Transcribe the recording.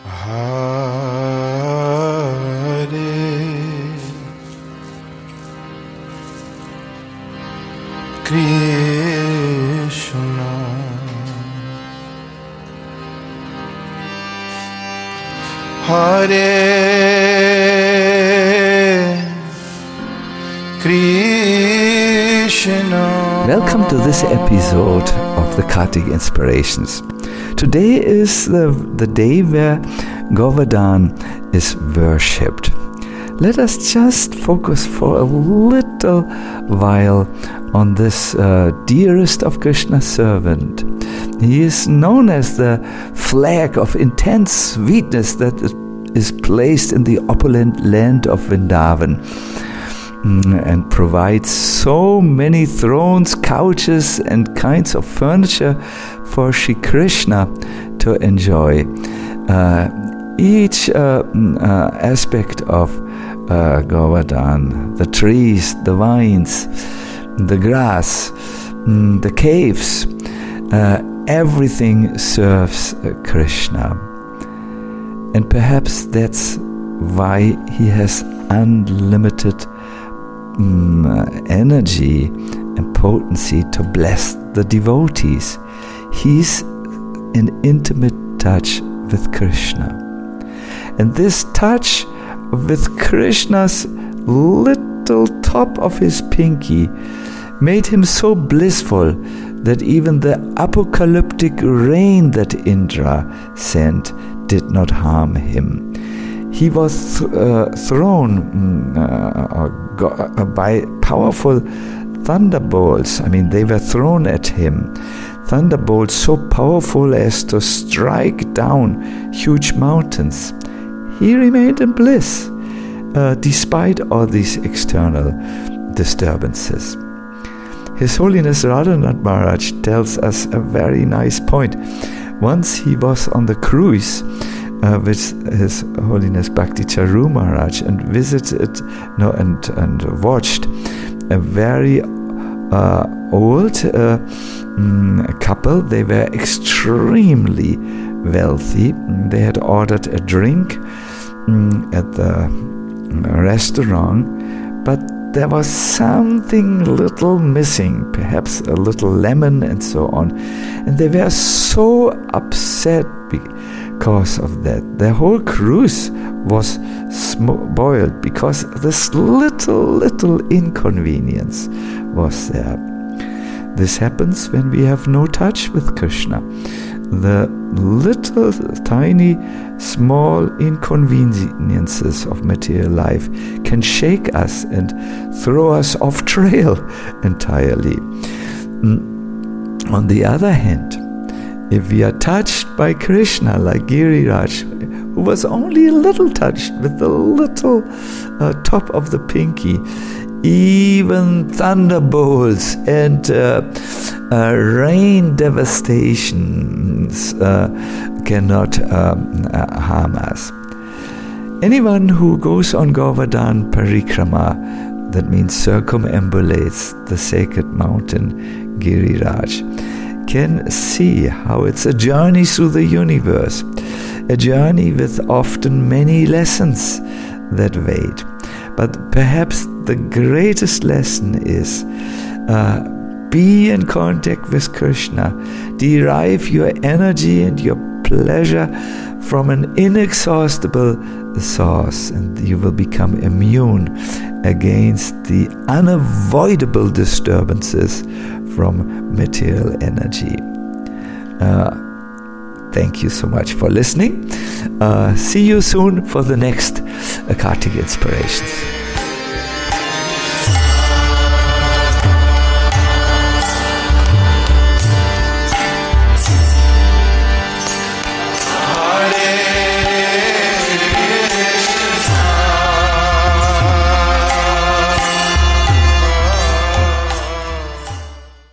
Hare Krishna, Hare Krishna. Welcome to this episode of the Kartik Inspirations. Today is the day where Govardhan is worshipped. Let us just focus for a little while on this dearest of Krishna's servant. He is known as the flag of intense sweetness that is placed in the opulent land of Vrindavan, and provides so many thrones, couches, and kinds of furniture for Shri Krishna to enjoy. Each aspect of Govardhan, the trees, the vines, the grass, the caves, everything serves Krishna. And perhaps that's why he has unlimited energy and potency to bless the devotees. He's in intimate touch with Krishna. And this touch with Krishna's little top of his pinky made him so blissful that even the apocalyptic rain that Indra sent did not harm him. He was thrown by powerful thunderbolts. I mean, they were thrown at him. Thunderbolts so powerful as to strike down huge mountains. He remained in bliss, despite all these external disturbances. His Holiness Radhanath Maharaj tells us a very nice point. Once he was on the cruise with His Holiness Bhakti Charu Maharaj and visited and watched a very old couple. They were extremely wealthy. They had ordered a drink at the restaurant, but there was something little missing, perhaps a little lemon and so on. And they were so upset because of that. Their whole cruise was spoiled because this little inconvenience was there. This happens when we have no touch with Krishna. The little, tiny, small inconveniences of material life can shake us and throw us off trail entirely. On the other hand, if we are touched by Krishna like Giriraj, who was only a little touched with the little top of the pinky, even thunderbolts and rain devastations cannot harm us. Anyone who goes on Govardhan Parikrama, that means circumambulates the sacred mountain Giriraj, can see how it's a journey through the universe, a journey with often many lessons that wait. But perhaps the greatest lesson is be in contact with Krishna. Derive your energy and your pleasure from an inexhaustible source, and you will become immune against the unavoidable disturbances from material energy. Thank you so much for listening. See you soon for the next Kartik Inspirations.